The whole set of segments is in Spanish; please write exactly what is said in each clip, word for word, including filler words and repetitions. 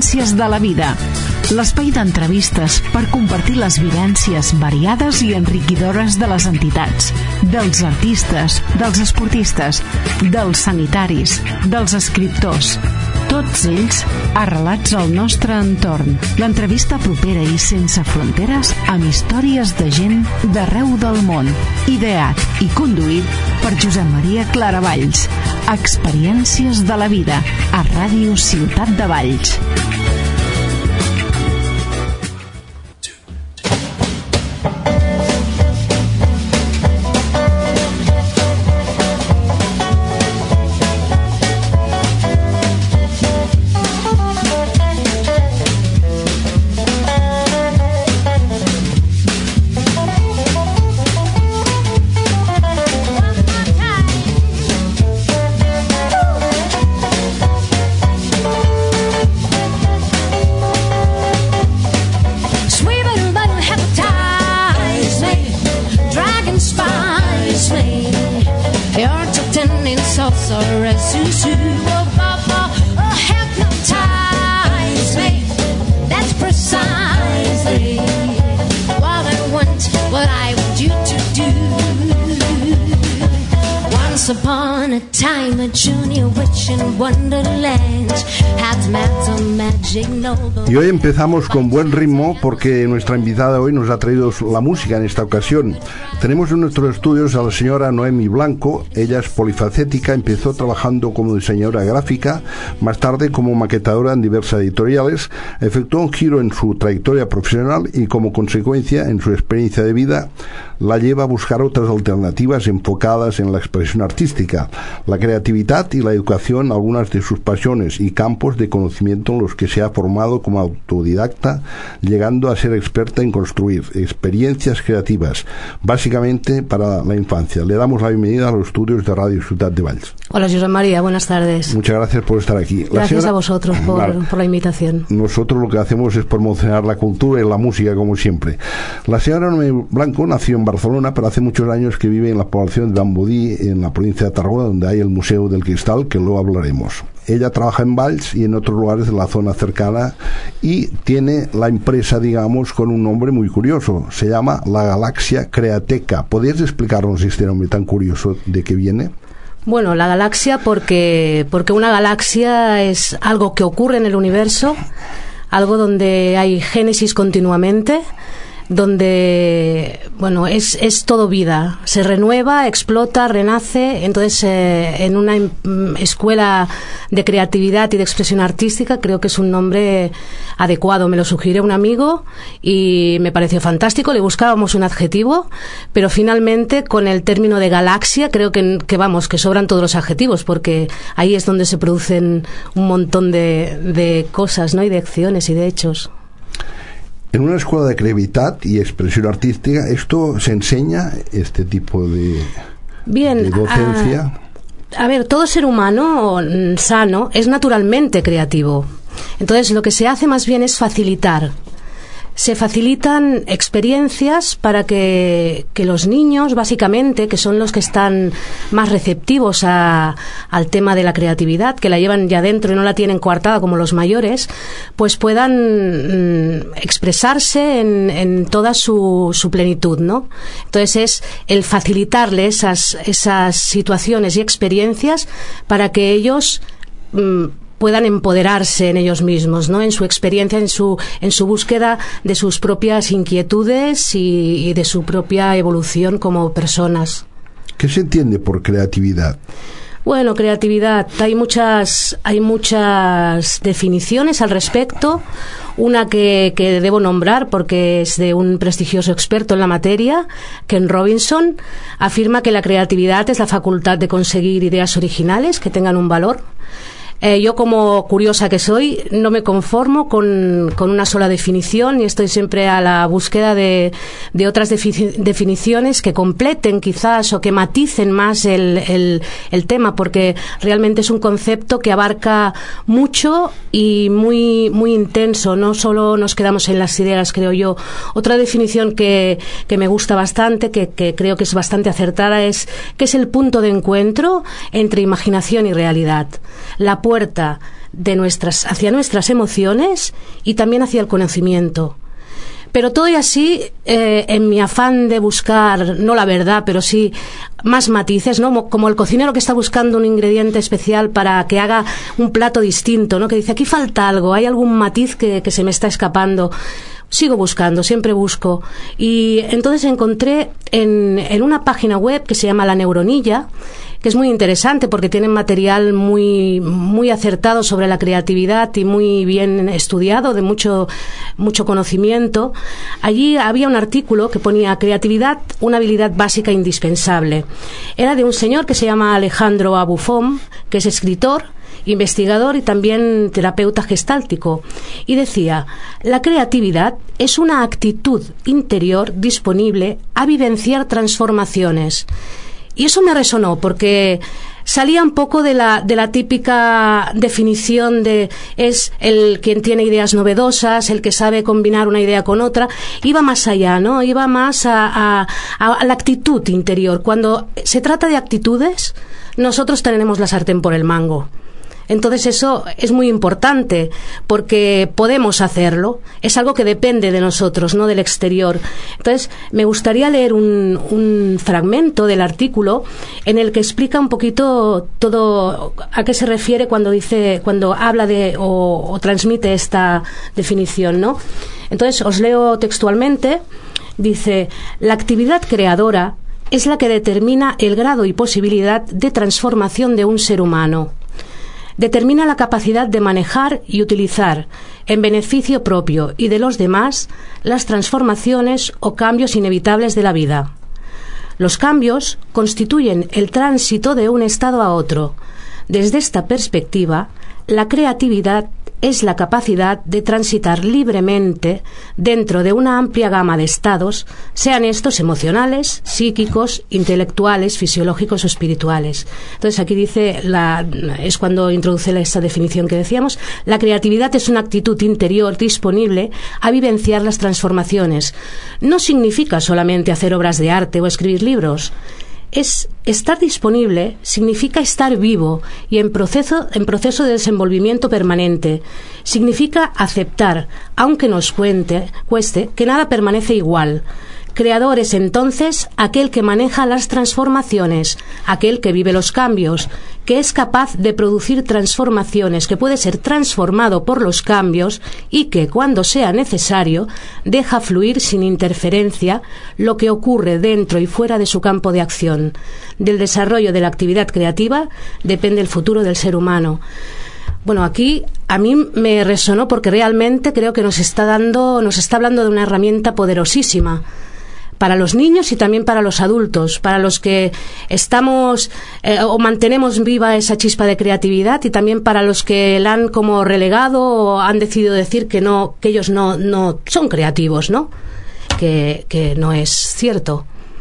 Experiències de la vida. L'espai d'entrevistes per compartir les vivències variades i enriquidores de les entitats, dels artistes, dels esportistes, dels sanitaris, dels escriptors. Tots ells arrelats al nostre entorn. L'entrevista propera i sense fronteres amb històries de gent d'arreu del món. Ideat i conduït per Josep Maria Claravalls. Experiències de la vida a Ràdio Ciutat de Valls. Y hoy empezamos con buen ritmo porque nuestra invitada hoy nos ha traído la música en esta ocasión. Tenemos en nuestros estudios a la señora Noemi Blanco. Ella es polifacética, empezó trabajando como diseñadora gráfica, más tarde como maquetadora en diversas editoriales, efectuó un giro en su trayectoria profesional y como consecuencia en su experiencia de vida la lleva a buscar otras alternativas enfocadas en la expresión artística, la creatividad y la educación, algunas de sus pasiones y campos de conocimiento en los que se ha formado como autodidacta, llegando a ser experta en construir experiencias creativas, básicamente para la infancia. Le damos la bienvenida a los estudios de Radio Ciutat de Valls. Hola, Josep María, buenas tardes. Muchas gracias por estar aquí. La gracias señora... a vosotros por, vale. por la invitación. Nosotros lo que hacemos es promocionar la cultura y la música, como siempre. La señora Noemi Blanco nació en Barcelona, pero hace muchos años que vive en la población de Bambodí, en la provincia de Tarragona, donde hay el Museo del Cristal, que luego hablaremos. Ella trabaja en Valls y en otros lugares de la zona cercana y tiene la empresa, digamos, con un nombre muy curioso. Se llama La Galaxia Createca. ¿Podrías explicarnos este nombre tan curioso de qué viene? Bueno, la galaxia porque, porque una galaxia es algo que ocurre en el universo, algo donde hay génesis continuamente, donde, bueno, es, es todo vida, se renueva, explota, renace. Entonces, eh, en una mm, escuela de creatividad y de expresión artística creo que es un nombre adecuado. Me lo sugirió un amigo y me pareció fantástico, le buscábamos un adjetivo, pero finalmente con el término de galaxia creo que, que vamos, que sobran todos los adjetivos, porque ahí es donde se producen un montón de, de cosas, ¿no? Y de acciones y de hechos. En una escuela de creatividad y expresión artística, ¿esto se enseña, este tipo de, Bien, de docencia? A, a ver, todo ser humano sano es naturalmente creativo. Entonces, lo que se hace más bien es facilitar. Se facilitan experiencias para que, que los niños, básicamente, que son los que están más receptivos a, al tema de la creatividad, que la llevan ya dentro y no la tienen coartada como los mayores, pues puedan mm, expresarse en, en toda su, su plenitud, ¿no? Entonces es el facilitarle esas, esas situaciones y experiencias para que ellos mm, puedan empoderarse en ellos mismos, ¿no? En su experiencia, en su en su búsqueda de sus propias inquietudes y, y de su propia evolución como personas. ¿Qué se entiende por creatividad? Bueno, creatividad, hay muchas hay muchas definiciones al respecto. Una que, que debo nombrar porque es de un prestigioso experto en la materia, Ken Robinson, afirma que la creatividad es la facultad de conseguir ideas originales que tengan un valor. Eh, yo, como curiosa que soy, no me conformo con, con una sola definición y estoy siempre a la búsqueda de, de otras defi- definiciones que completen quizás o que maticen más el, el, el tema, porque realmente es un concepto que abarca mucho y muy, muy intenso. No solo nos quedamos en las ideas, creo yo. Otra definición que, que me gusta bastante, que, que creo que es bastante acertada, es que es el punto de encuentro entre imaginación y realidad. La puerta de nuestras, hacia nuestras emociones y también hacia el conocimiento. Pero todo y así, eh, en mi afán de buscar, no la verdad, pero sí más matices, ¿no? Como el cocinero que está buscando un ingrediente especial para que haga un plato distinto, ¿no? Que dice, aquí falta algo, hay algún matiz que, que se me está escapando. Sigo buscando, siempre busco. Y entonces encontré en, en una página web que se llama La Neuronilla, que es muy interesante porque tienen material muy, muy acertado sobre la creatividad y muy bien estudiado, de mucho, mucho conocimiento. Allí había un artículo que ponía creatividad, una habilidad básica indispensable. Era de un señor que se llama Alejandro Abufón, que es escritor, investigador y también terapeuta gestáltico, y decía, la creatividad es una actitud interior disponible a vivenciar transformaciones. Y eso me resonó porque salía un poco de la, de la típica definición de es el quien tiene ideas novedosas, el que sabe combinar una idea con otra. Iba más allá, ¿no? Iba más a, a, a la actitud interior. Cuando se trata de actitudes, nosotros tenemos la sartén por el mango. Entonces eso es muy importante porque podemos hacerlo, es algo que depende de nosotros, no del exterior. Entonces me gustaría leer un, un fragmento del artículo en el que explica un poquito todo a qué se refiere cuando dice, cuando habla de o, o transmite esta definición, ¿no? Entonces os leo textualmente, dice, la actividad creadora es la que determina el grado y posibilidad de transformación de un ser humano. Determina la capacidad de manejar y utilizar, en beneficio propio y de los demás, las transformaciones o cambios inevitables de la vida. Los cambios constituyen el tránsito de un estado a otro. Desde esta perspectiva, la creatividad es la capacidad de transitar libremente dentro de una amplia gama de estados, sean estos emocionales, psíquicos, intelectuales, fisiológicos o espirituales. Entonces aquí dice, la, es cuando introduce esta definición que decíamos, la creatividad es una actitud interior disponible a vivenciar las transformaciones. No significa solamente hacer obras de arte o escribir libros. Es estar disponible, significa estar vivo y en proceso, en proceso de desenvolvimiento permanente. Significa aceptar, aunque nos cuente, cueste, que nada permanece igual. Creador es entonces aquel que maneja las transformaciones, aquel que vive los cambios, que es capaz de producir transformaciones, que puede ser transformado por los cambios y que, cuando sea necesario, deja fluir sin interferencia lo que ocurre dentro y fuera de su campo de acción. Del desarrollo de la actividad creativa depende el futuro del ser humano. Bueno, aquí a mí me resonó porque realmente creo que nos está dando, nos está hablando de una herramienta poderosísima para los niños y también para los adultos, para los que estamos eh, o mantenemos viva esa chispa de creatividad y también para los que la han como relegado o han decidido decir que no, que ellos no, no son creativos, ¿no? Que, que no es cierto.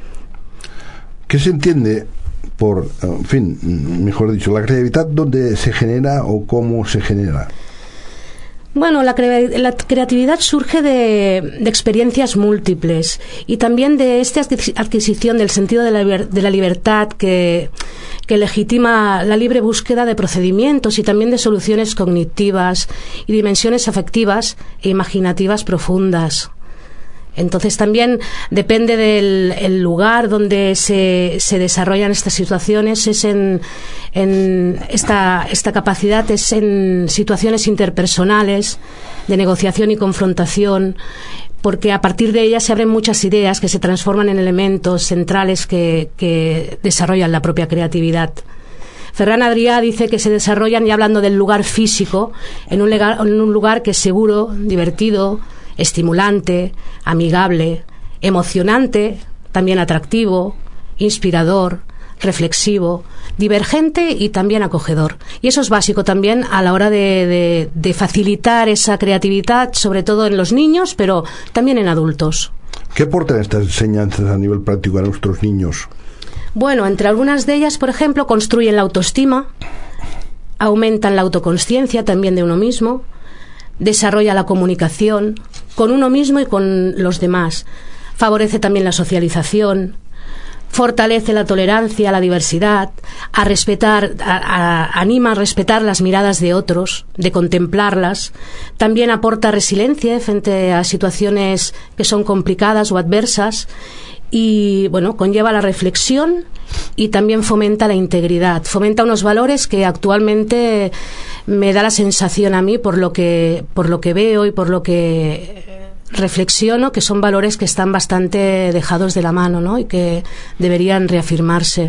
¿Qué se entiende por, en fin, mejor dicho, la creatividad, dónde se genera o cómo se genera? Bueno, la, cre- la creatividad surge de, de experiencias múltiples y también de esta adquisición del sentido de la, liber- de la libertad que, que legitima la libre búsqueda de procedimientos y también de soluciones cognitivas y dimensiones afectivas e imaginativas profundas. Entonces también depende del el lugar donde se, se desarrollan estas situaciones, es en, en esta, esta capacidad es en situaciones interpersonales de negociación y confrontación, porque a partir de ellas se abren muchas ideas que se transforman en elementos centrales que, que desarrollan la propia creatividad. Ferran Adrià dice que se desarrollan, y hablando del lugar físico, en un lugar, en un lugar que es seguro, divertido, estimulante, amigable, emocionante, también atractivo, inspirador, reflexivo, divergente y también acogedor. Y eso es básico también a la hora de, de, de facilitar esa creatividad, sobre todo en los niños, pero también en adultos. ¿Qué aportan estas enseñanzas a nivel práctico a nuestros niños? Bueno, entre algunas de ellas, por ejemplo, construyen la autoestima, aumentan la autoconsciencia también de uno mismo, desarrolla la comunicación con uno mismo y con los demás, favorece también la socialización, fortalece la tolerancia a la diversidad, a respetar, a, a, anima a respetar las miradas de otros, de contemplarlas. También aporta resiliencia frente a situaciones que son complicadas o adversas. Y bueno, conlleva la reflexión y también fomenta la integridad, fomenta unos valores que actualmente me da la sensación a mí, por lo que por lo que veo y por lo que reflexiono, que son valores que están bastante dejados de la mano, ¿no? Y que deberían reafirmarse.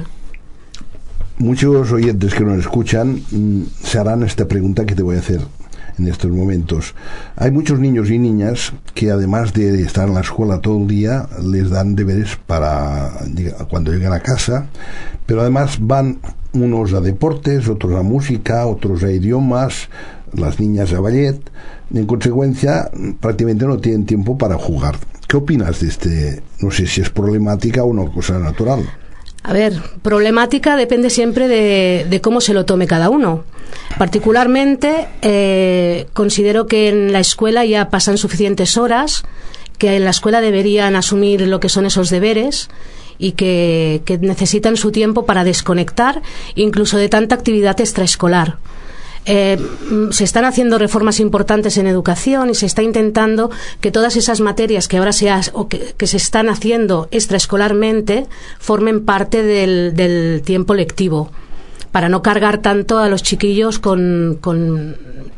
Muchos oyentes que nos escuchan mmm, se harán esta pregunta que te voy a hacer en estos momentos. Hay muchos niños y niñas que, además de estar en la escuela todo el día, les dan deberes para cuando llegan a casa, pero además van unos a deportes, otros a música, otros a idiomas, las niñas a ballet. En consecuencia, prácticamente no tienen tiempo para jugar. ¿Qué opinas de este? No sé si es problemática o una cosa natural. A ver, problemática depende siempre de, de cómo se lo tome cada uno. Particularmente, eh, considero que en la escuela ya pasan suficientes horas, que en la escuela deberían asumir lo que son esos deberes y que, que necesitan su tiempo para desconectar, incluso de tanta actividad extraescolar. Eh, se están haciendo reformas importantes en educación y se está intentando que todas esas materias que ahora se, ha, o que, que se están haciendo extraescolarmente formen parte del, del tiempo lectivo, para no cargar tanto a los chiquillos con, con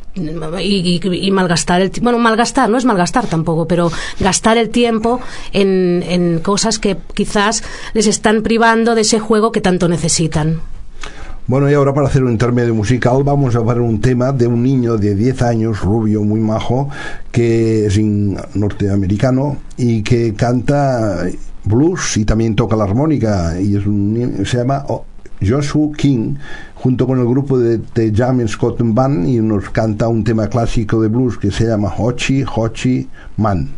y, y, y malgastar el bueno malgastar no es malgastar tampoco, pero gastar el tiempo en, en cosas que quizás les están privando de ese juego que tanto necesitan. Bueno, y ahora, para hacer un intermedio musical, vamos a ver un tema de un niño de diez años, rubio, muy majo, que es norteamericano y que canta blues y también toca la armónica, y es un, se llama Joshua King, junto con el grupo de, de Jam Scott Band, y nos canta un tema clásico de blues que se llama Hochi Hochi Man.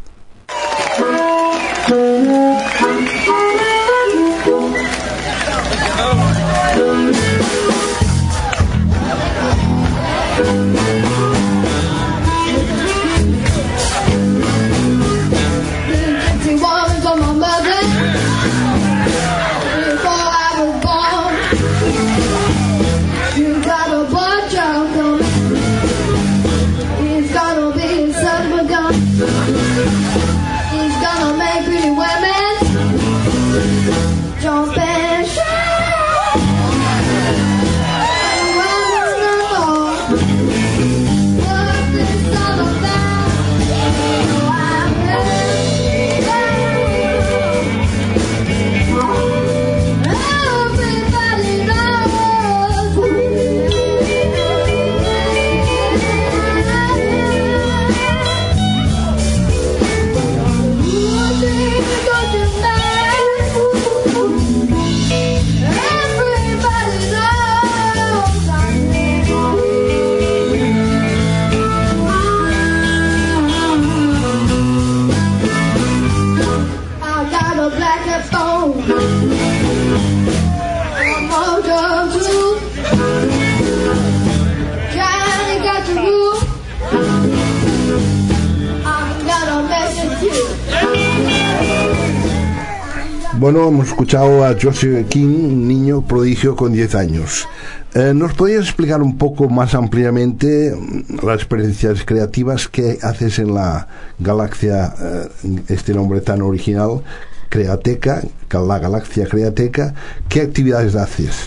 Bueno, hemos escuchado a Joshua King, un niño prodigio con diez años. Eh, ¿Nos podrías explicar un poco más ampliamente las experiencias creativas que haces en la Galaxia, eh, este nombre tan original, Createca, la Galaxia Createca? ¿Qué actividades haces?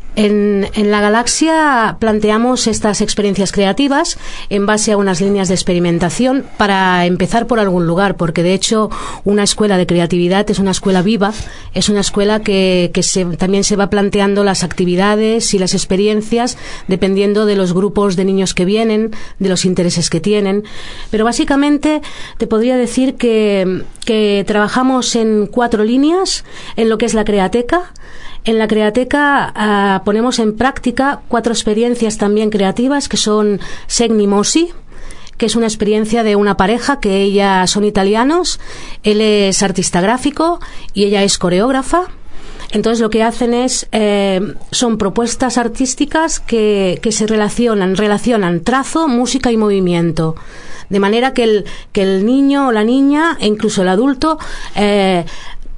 En, en la Galaxia planteamos estas experiencias creativas en base a unas líneas de experimentación, para empezar por algún lugar, porque de hecho una escuela de creatividad es una escuela viva, es una escuela que, que se, también se va planteando las actividades y las experiencias dependiendo de los grupos de niños que vienen, de los intereses que tienen. Pero básicamente te podría decir que, que trabajamos en cuatro líneas en lo que es la Createca. En la Createca uh, ponemos en práctica cuatro experiencias también creativas, que son Segnimosi, que es una experiencia de una pareja que ella son italianos, él es artista gráfico y ella es coreógrafa. Entonces lo que hacen es eh, son propuestas artísticas que, que se relacionan, relacionan trazo, música y movimiento. De manera que el, que el niño o la niña, e incluso el adulto, eh,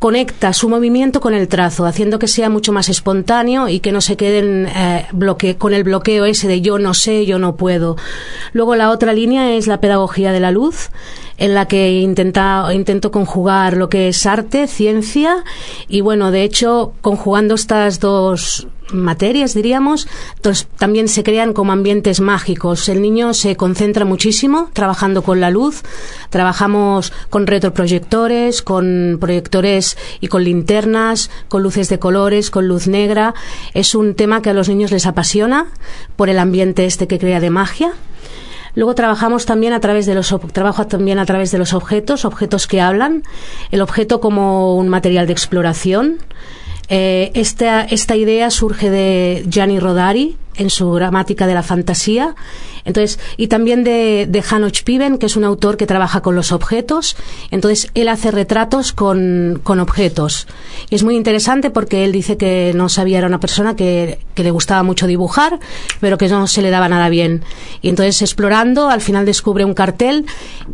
conecta su movimiento con el trazo, haciendo que sea mucho más espontáneo y que no se queden eh, bloque- con el bloqueo ese de yo no sé, yo no puedo. Luego la otra línea es la pedagogía de la luz, en la que intenta, intento conjugar lo que es arte, ciencia, y bueno, de hecho, conjugando estas dos materias, diríamos, entonces también se crean como ambientes mágicos. El niño se concentra muchísimo trabajando con la luz, trabajamos con retroproyectores, con proyectores y con linternas, con luces de colores, con luz negra. Es un tema que a los niños les apasiona por el ambiente este que crea de magia. Luego trabajamos también a través de los trabajo también a través de los objetos, objetos que hablan, el objeto como un material de exploración. Eh, esta, esta idea surge de Gianni Rodari en su gramática de la fantasía, entonces, y también de, de János Piven, que es un autor que trabaja con los objetos. Entonces él hace retratos con, con objetos, y es muy interesante porque él dice que no sabía, era una persona que, que le gustaba mucho dibujar, pero que no se le daba nada bien, y entonces explorando al final descubre un cartel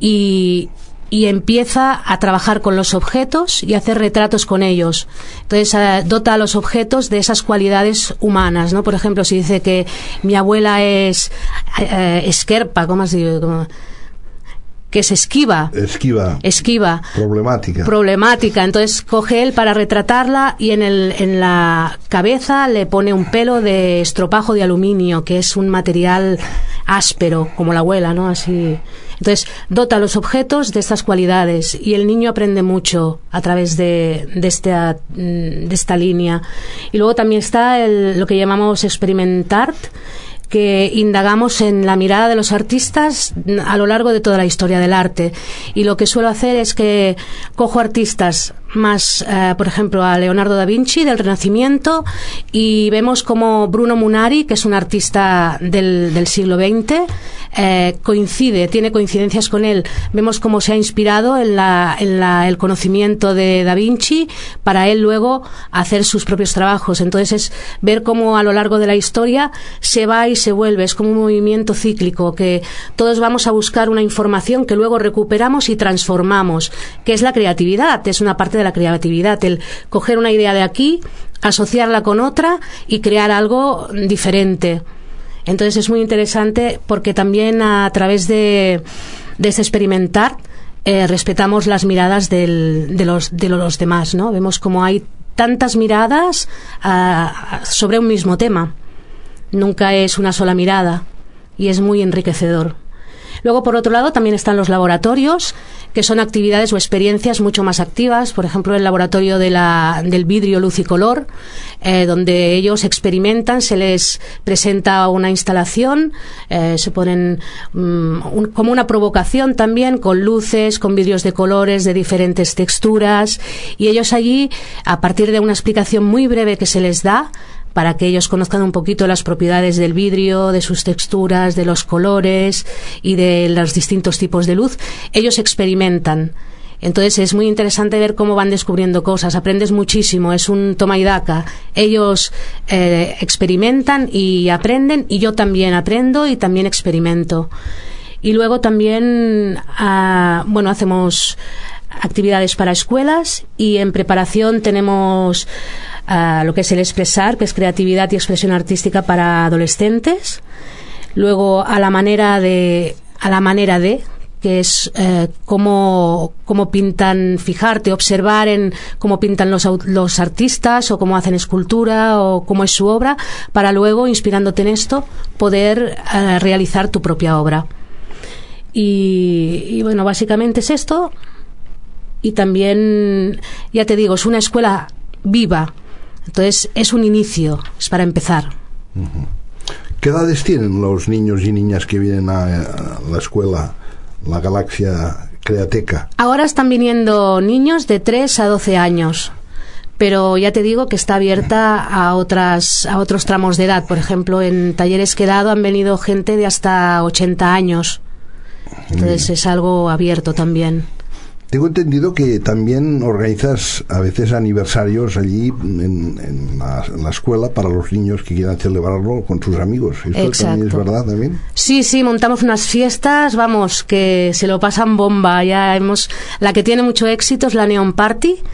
y y empieza a trabajar con los objetos y a hacer retratos con ellos. Entonces eh, dota a los objetos de esas cualidades humanas, ¿no? Por ejemplo, si dice que mi abuela es eh, esquerpa, ¿cómo se dice? ¿Cómo? Que es esquiva. Esquiva. Esquiva. Problemática. Problemática. Entonces coge él para retratarla y en, el, en la cabeza le pone un pelo de estropajo de aluminio, que es un material áspero, como la abuela, ¿no? Así. Entonces dota a los objetos de estas cualidades y el niño aprende mucho a través de, de, esta, de esta línea. Y luego también está el, lo que llamamos experimentar, que indagamos en la mirada de los artistas a lo largo de toda la historia del arte, y lo que suelo hacer es que cojo artistas más, eh, por ejemplo, a Leonardo da Vinci del Renacimiento, y vemos como Bruno Munari, que es un artista del, del siglo veinte, eh, coincide, tiene coincidencias con él. Vemos cómo se ha inspirado en, la, en la, el conocimiento de da Vinci para él luego hacer sus propios trabajos. Entonces es ver cómo a lo largo de la historia se va y se vuelve, es como un movimiento cíclico, que todos vamos a buscar una información que luego recuperamos y transformamos, que es la creatividad, es una parte de la creatividad, el coger una idea de aquí, asociarla con otra y crear algo diferente. Entonces es muy interesante porque también a través de, de ese experimentar eh, respetamos las miradas del, de, los, de los demás, ¿no? Vemos como hay tantas miradas uh, sobre un mismo tema. Nunca es una sola mirada y es muy enriquecedor. Luego, por otro lado, también están los laboratorios, que son actividades o experiencias mucho más activas. Por ejemplo, el laboratorio de la, del vidrio, luz y color, eh, donde ellos experimentan, se les presenta una instalación, eh, se ponen um, un, como una provocación también, con luces, con vidrios de colores, de diferentes texturas, y ellos allí, a partir de una explicación muy breve que se les da, para que ellos conozcan un poquito las propiedades del vidrio, de sus texturas, de los colores y de los distintos tipos de luz, ellos experimentan. Entonces es muy interesante ver cómo van descubriendo cosas, aprendes muchísimo, es un toma y daca. Ellos eh, experimentan y aprenden, y yo también aprendo y también experimento. Y luego también uh, bueno, hacemos actividades para escuelas, y en preparación tenemos Uh, lo que es el expresar, que es creatividad y expresión artística para adolescentes. Luego a la manera de a la manera de que es eh, cómo, cómo pintan, fijarte, observar en cómo pintan los, los artistas, o cómo hacen escultura, o cómo es su obra, para luego, inspirándote en esto, poder eh, realizar tu propia obra. Y, y bueno, básicamente es esto. Y también, ya te digo, es una escuela viva. Entonces es un inicio, es para empezar. ¿Qué edades tienen los niños y niñas que vienen a, a la escuela, la Galaxia Createca? Ahora están viniendo niños de tres a doce años, pero ya te digo que está abierta a otras a otros tramos de edad. Por ejemplo, en talleres que he dado han venido gente de hasta ochenta años. Entonces es algo abierto también. Tengo entendido que también organizas a veces aniversarios allí en, en, la, en la escuela para los niños que quieran celebrarlo con sus amigos. ¿Esto Exacto. también es verdad también? Sí, sí, montamos unas fiestas, vamos, que se lo pasan bomba. Ya hemos, la que tiene mucho éxito es la Neon Party,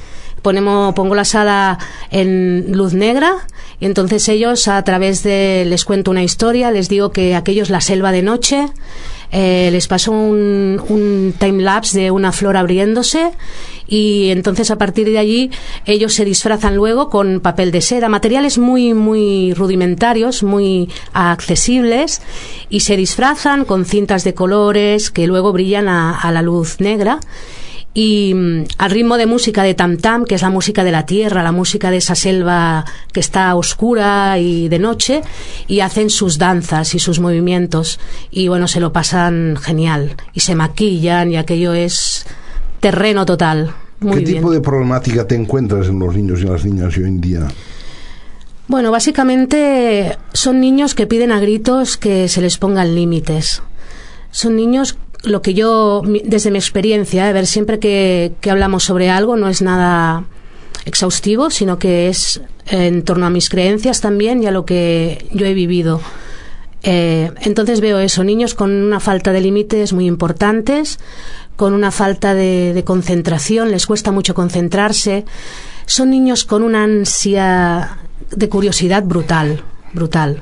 ponemos, pongo la sala en luz negra y entonces ellos a través de, les cuento una historia, les digo que aquello es la selva de noche, eh, les paso un, un time-lapse de una flor abriéndose y entonces a partir de allí ellos se disfrazan luego con papel de seda, materiales muy muy rudimentarios, muy accesibles, y se disfrazan con cintas de colores que luego brillan a, a la luz negra, y mm, al ritmo de música de tam tam, que es la música de la tierra, la música de esa selva que está oscura y de noche, y hacen sus danzas y sus movimientos y bueno, se lo pasan genial y se maquillan y aquello es terreno total. Muy ¿Qué bien. tipo de problemática te encuentras en los niños y las niñas hoy en día? Bueno, básicamente son niños que piden a gritos que se les pongan límites. Son niños, lo que yo, desde mi experiencia, a ver, siempre que, que hablamos sobre algo no es nada exhaustivo, sino que es en torno a mis creencias también y a lo que yo he vivido. Eh, entonces veo eso, niños con una falta de límites muy importantes, con una falta de, de concentración, les cuesta mucho concentrarse. Son niños con una ansia de curiosidad brutal, brutal.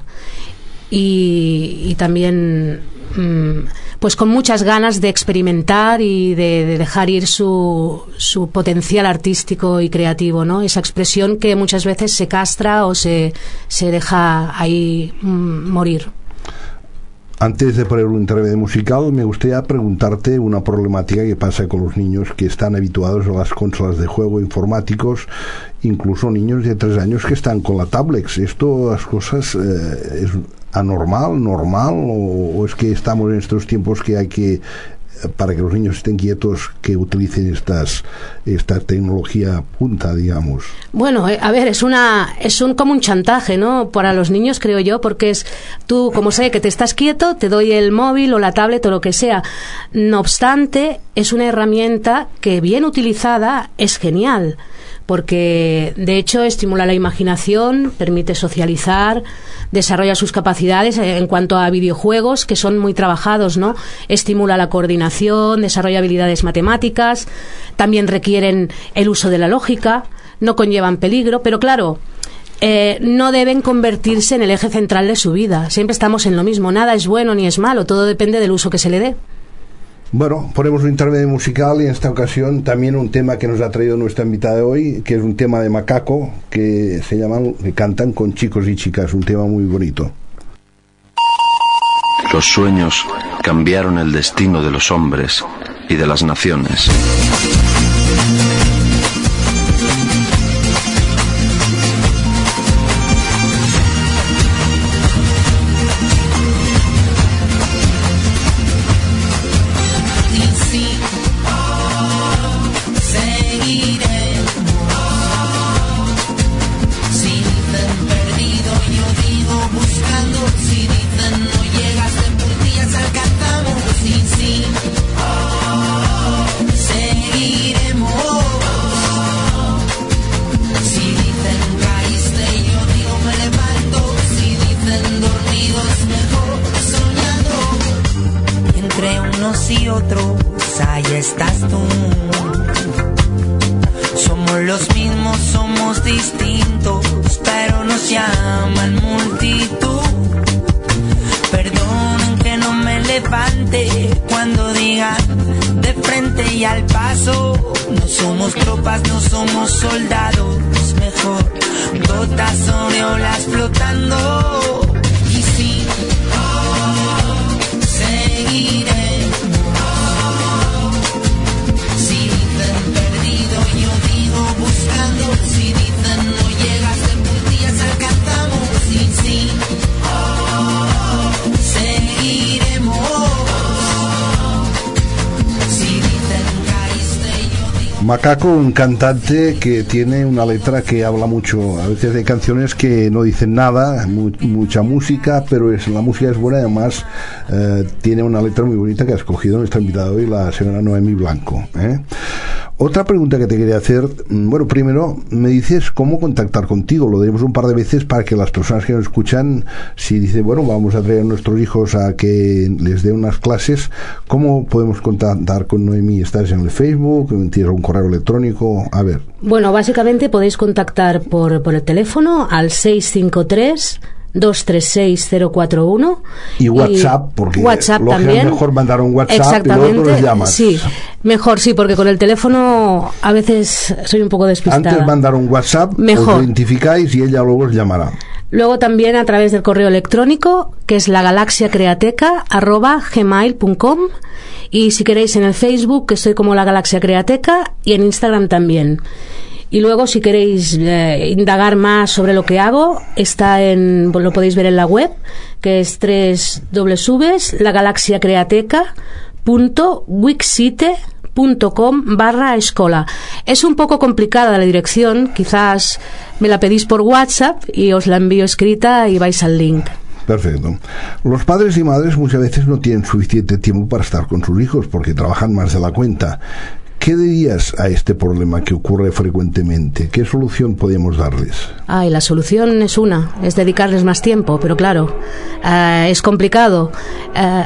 Y, y también mmm, pues con muchas ganas de experimentar y de, de dejar ir su, su potencial artístico y creativo, ¿no? Esa expresión que muchas veces se castra o se, se deja ahí mmm, morir. Antes de poner un intermedio musical, me gustaría preguntarte una problemática que pasa con los niños que están habituados a las consolas de juego informáticos, incluso niños de tres años que están con la tablet. ¿Esto, las cosas, eh, es anormal, normal, o, o es que estamos en estos tiempos que hay que, para que los niños estén quietos, que utilicen estas esta tecnología punta, digamos? Bueno, a ver, es una es un como un chantaje, ¿no? Para los niños, creo yo, porque es tú, como sé que te estás quieto, te doy el móvil o la tablet o lo que sea. No obstante, es una herramienta que bien utilizada es genial, porque de hecho estimula la imaginación, permite socializar, desarrolla sus capacidades en cuanto a videojuegos que son muy trabajados, ¿no? Estimula la coordinación, desarrolla habilidades matemáticas, también requieren el uso de la lógica, no conllevan peligro, pero claro, eh, no deben convertirse en el eje central de su vida. Siempre estamos en lo mismo, nada es bueno ni es malo, todo depende del uso que se le dé. Bueno, ponemos un intermedio musical y en esta ocasión también un tema que nos ha traído nuestra invitada de hoy, que es un tema de Macaco, que se llaman, que cantan con chicos y chicas, un tema muy bonito. Los sueños cambiaron el destino de los hombres y de las naciones. Y otros, ahí estás tú. Somos los mismos, somos distintos, pero nos llaman multitud. Perdonen que no me levante cuando digan de frente y al paso. No somos tropas, no somos soldados, mejor gotas sobre olas flotando. Y sí, oh, seguiré. Si dicen no llegas de puntillas alcanzamos y sí, oh, seguiremos. Si dicen caíste yo digo... Macaco, un cantante que tiene una letra que habla mucho. A veces hay canciones que no dicen nada, mu mucha música, pero es, la música es buena y además eh, tiene una letra muy bonita que ha escogido nuestra invitada hoy, la señora Noemí Blanco, ¿eh? Otra pregunta que te quería hacer, bueno, primero me dices cómo contactar contigo, lo diremos un par de veces para que las personas que nos escuchan, si dicen, bueno, vamos a traer a nuestros hijos a que les dé unas clases, ¿cómo podemos contactar con Noemí? ¿Estás en el Facebook? ¿Tienes un correo electrónico? A ver. Bueno, básicamente podéis contactar por, por el teléfono al seis cinco tres, dos tres seis, cero cuatro uno y WhatsApp, porque WhatsApp lo también. Es mejor mandar un WhatsApp. Exactamente, y luego les llamas. Sí, mejor sí, porque con el teléfono a veces soy un poco despistada. Antes mandar un WhatsApp, mejor. Os identificáis y ella luego os llamará. Luego también a través del correo electrónico, que es lagalaxiacreateca arroba gmail punto com, y si queréis en el Facebook, que estoy como La Galaxia Createca, y en Instagram también. Y luego, si queréis eh, indagar más sobre lo que hago, está en, lo podéis ver en la web, que es doble u doble u doble u punto lagalaxiacreateca punto wixsite punto com barra escola. Es un poco complicada la dirección, quizás me la pedís por WhatsApp y os la envío escrita y vais al link. Perfecto. Los padres y madres muchas veces no tienen suficiente tiempo para estar con sus hijos porque trabajan más de la cuenta. ¿Qué dirías a este problema que ocurre frecuentemente? ¿Qué solución podemos darles? Ay, la solución es una, es dedicarles más tiempo, pero claro, uh, es complicado. Uh,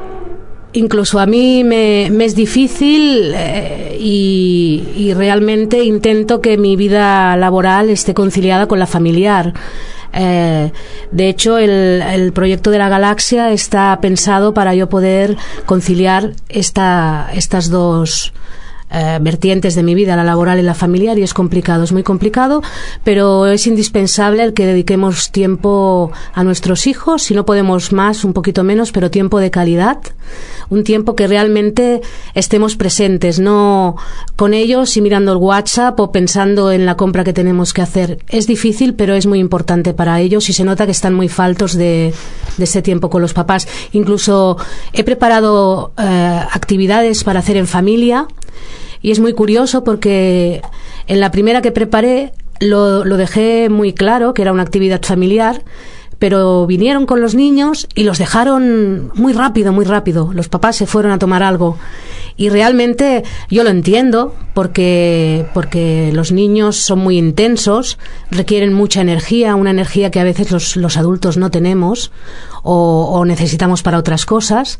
incluso a mí me, me es difícil uh, y, y realmente intento que mi vida laboral esté conciliada con la familiar. Eh, de hecho, el, el proyecto de la Galaxia está pensado para yo poder conciliar esta, estas dos Eh, vertientes de mi vida, la laboral y la familiar, y es complicado, es muy complicado, pero es indispensable el que dediquemos tiempo a nuestros hijos, si no podemos más, un poquito menos, pero tiempo de calidad, un tiempo que realmente estemos presentes, no con ellos y mirando el WhatsApp o pensando en la compra que tenemos que hacer. Es difícil, pero es muy importante para ellos y se nota que están muy faltos de, de ese tiempo con los papás. Incluso he preparado eh, actividades para hacer en familia. Y es muy curioso porque en la primera que preparé lo, lo dejé muy claro, que era una actividad familiar, pero vinieron con los niños y los dejaron muy rápido, muy rápido. Los papás se fueron a tomar algo. Y realmente yo lo entiendo porque, porque los niños son muy intensos, requieren mucha energía, una energía que a veces los, los adultos no tenemos o, o necesitamos para otras cosas.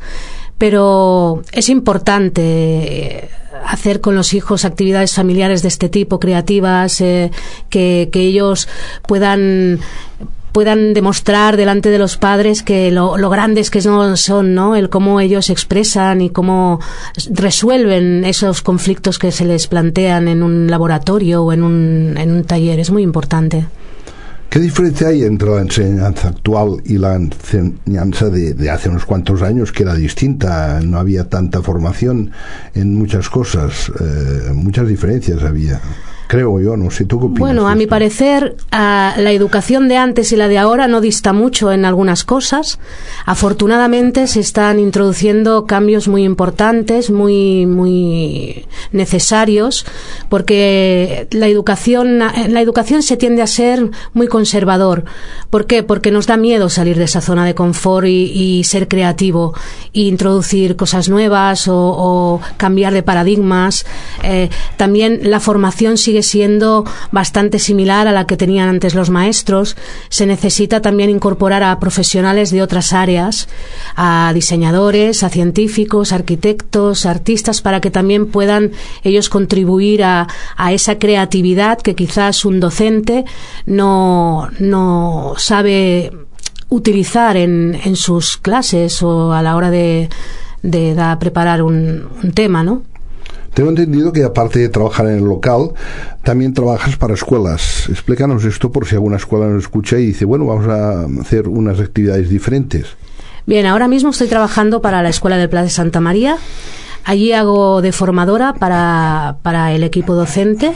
Pero es importante hacer con los hijos actividades familiares de este tipo, creativas, eh, que, que ellos puedan puedan demostrar delante de los padres que lo, lo grandes que no son, ¿no? El cómo ellos expresan y cómo resuelven esos conflictos que se les plantean en un laboratorio o en un, en un taller. Es muy importante. ¿Qué diferencia hay entre la enseñanza actual y la enseñanza de, de hace unos cuantos años, que era distinta? No había tanta formación en muchas cosas, eh, muchas diferencias había. Creo yo, no sé, ¿tú qué opinas? Bueno, a mi parecer, uh, la educación de antes y la de ahora no dista mucho en algunas cosas. Afortunadamente se están introduciendo cambios muy importantes, muy muy necesarios, porque la educación la educación se tiende a ser muy conservador. ¿Por qué? Porque nos da miedo salir de esa zona de confort y, y ser creativo e introducir cosas nuevas o, o cambiar de paradigmas. Eh, también la formación sigue siendo bastante similar a la que tenían antes los maestros. Se necesita también incorporar a profesionales de otras áreas, a diseñadores, a científicos, arquitectos, artistas, para que también puedan ellos contribuir a, a esa creatividad que quizás un docente no, no sabe utilizar en, en sus clases o a la hora de, de, de preparar un, un tema, ¿no? Tengo entendido que aparte de trabajar en el local, también trabajas para escuelas. Explícanos esto por si alguna escuela nos escucha y dice, bueno, vamos a hacer unas actividades diferentes. Bien, ahora mismo estoy trabajando para la Escuela del Pla de Santa María. Allí hago de formadora para, para el equipo docente.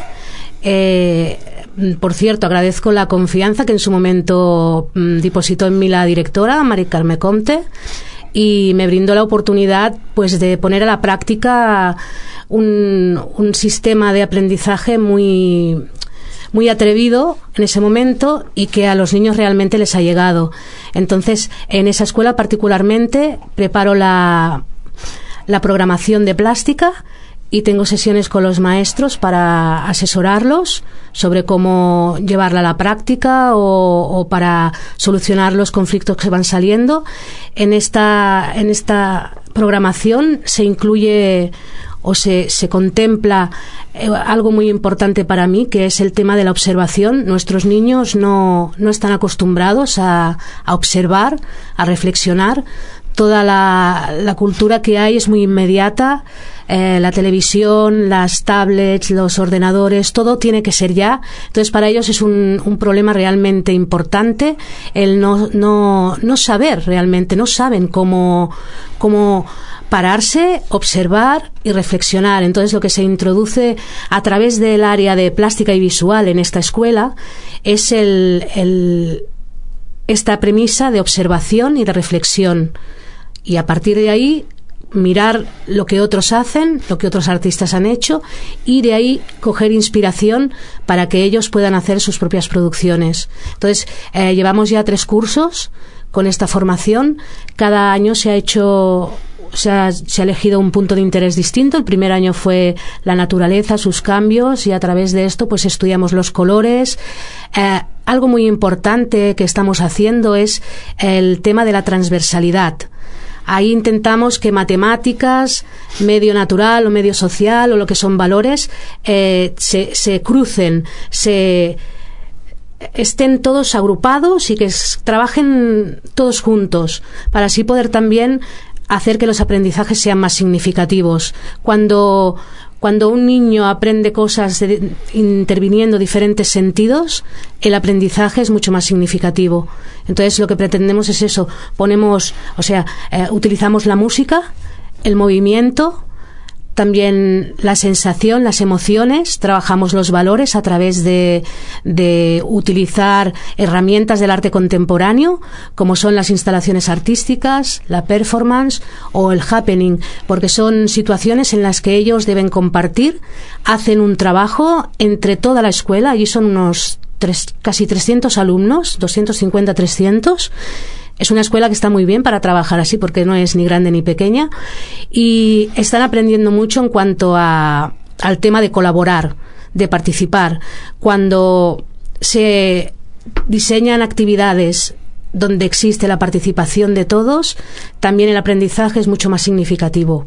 Eh, por cierto, agradezco la confianza que en su momento mm, depositó en mí la directora, Mari Carme Comte, y me brindó la oportunidad pues de poner a la práctica un, un sistema de aprendizaje muy muy atrevido en ese momento y que a los niños realmente les ha llegado. Entonces, en esa escuela particularmente preparo la, la programación de plástica y tengo sesiones con los maestros para asesorarlos sobre cómo llevarla a la práctica o, o para solucionar los conflictos que van saliendo. En esta, en esta programación se incluye o se, se contempla eh, algo muy importante para mí, que es el tema de la observación. Nuestros niños no, no están acostumbrados a, a observar, a reflexionar. Toda la, la cultura que hay es muy inmediata. Eh, la televisión, las tablets, los ordenadores, todo tiene que ser ya. Entonces, para ellos es un, un problema realmente importante el no, no, no saber realmente, no saben cómo, cómo pararse, observar y reflexionar. Entonces, lo que se introduce a través del área de plástica y visual en esta escuela es el, el, esta premisa de observación y de reflexión. Y a partir de ahí, mirar lo que otros hacen, lo que otros artistas han hecho, y de ahí coger inspiración para que ellos puedan hacer sus propias producciones. Entonces, eh, llevamos ya tres cursos con esta formación. Cada año se ha hecho... Se ha, se ha elegido un punto de interés distinto. El primer año fue la naturaleza, sus cambios, y a través de esto pues estudiamos los colores. Eh, algo muy importante que estamos haciendo es el tema de la transversalidad. Ahí intentamos que matemáticas, medio natural o medio social o lo que son valores eh, se, se crucen, se estén todos agrupados y que trabajen todos juntos para así poder también hacer que los aprendizajes sean más significativos. Cuando, cuando un niño aprende cosas de, interviniendo diferentes sentidos, el aprendizaje es mucho más significativo. Entonces, lo que pretendemos es eso. Ponemos, o sea, eh, utilizamos la música, el movimiento, también la sensación, las emociones. Trabajamos los valores a través de, de utilizar herramientas del arte contemporáneo, como son las instalaciones artísticas, la performance o el happening, porque son situaciones en las que ellos deben compartir, hacen un trabajo entre toda la escuela. Allí son unos tres, casi trescientos alumnos, doscientos cincuenta, trescientos. Es una escuela que está muy bien para trabajar así, porque no es ni grande ni pequeña, y están aprendiendo mucho en cuanto a, al tema de colaborar, de participar. Cuando se diseñan actividades donde existe la participación de todos, también el aprendizaje es mucho más significativo.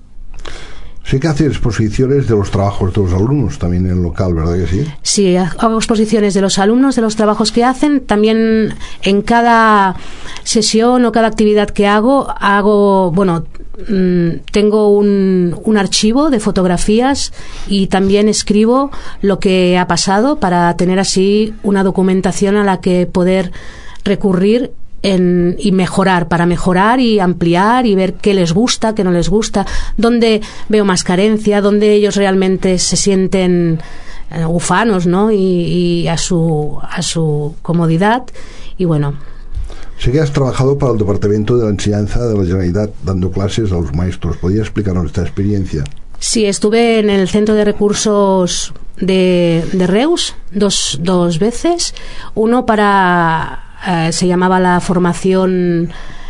Sí que hace exposiciones de los trabajos de los alumnos también en el local, ¿verdad que sí? Sí, hago exposiciones de los alumnos, de los trabajos que hacen. También en cada sesión o cada actividad que hago, hago, bueno, mmm, tengo un, un archivo de fotografías y también escribo lo que ha pasado para tener así una documentación a la que poder recurrir En, y mejorar, para mejorar y ampliar y ver qué les gusta, qué no les gusta, dónde veo más carencia, dónde ellos realmente se sienten eh, ufanos, ¿no? Y, y a su a su comodidad. Y bueno. Sé que has trabajado para el Departamento de la Enseñanza de la Generalitat dando clases a los maestros. ¿Podría explicarnos esta experiencia? Sí, estuve en el Centro de Recursos de, de Reus dos, dos veces. Uno para... Uh, se llamaba la formación